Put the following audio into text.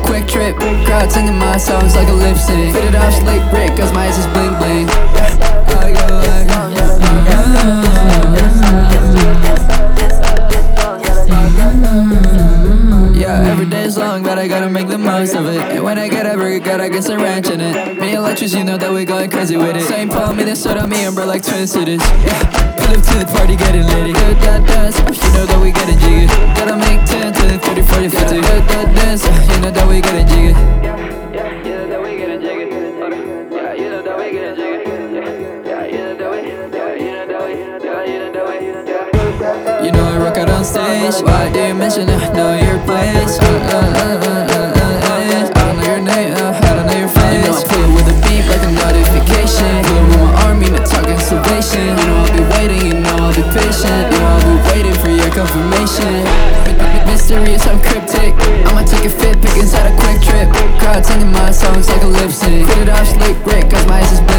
quick trip. Crowd singing my songs like a lip sync. Fit it off slick Rick, cause my eyes is bling bling. Yeah, every day is long, but I gotta make the most of it. And when I get a burger, gotta get some ranch in it. Me and Lectures, you know that we going crazy with it. St. Paul, Minnesota, me and bro like twin cities. Yeah, pull up to the party, getting litty. Good that dance, you know that we getting jiggy. Gotta make 10, 20, 30, 40, 50. Good that dance, you know that we getting jiggy. Yeah, you know that we getting jiggy. Yeah, you know that we getting jiggy. Yeah, you know that we, you know that we, you know that we. You know I rock out on stage. Why do you mention it? Know your place. I don't know your name. I don't know your face. You know I play with a beat like a notification. Pull up with my army, not talking salvation. You know I'll be waiting, you know I'll be patient. You know I'll be waiting for your confirmation. Mysterious, I'm cryptic. I'ma take a fit, pick inside a quick trip. Crowd singing my songs like a lip sync. Fit it off slick Rick, cause my eyes is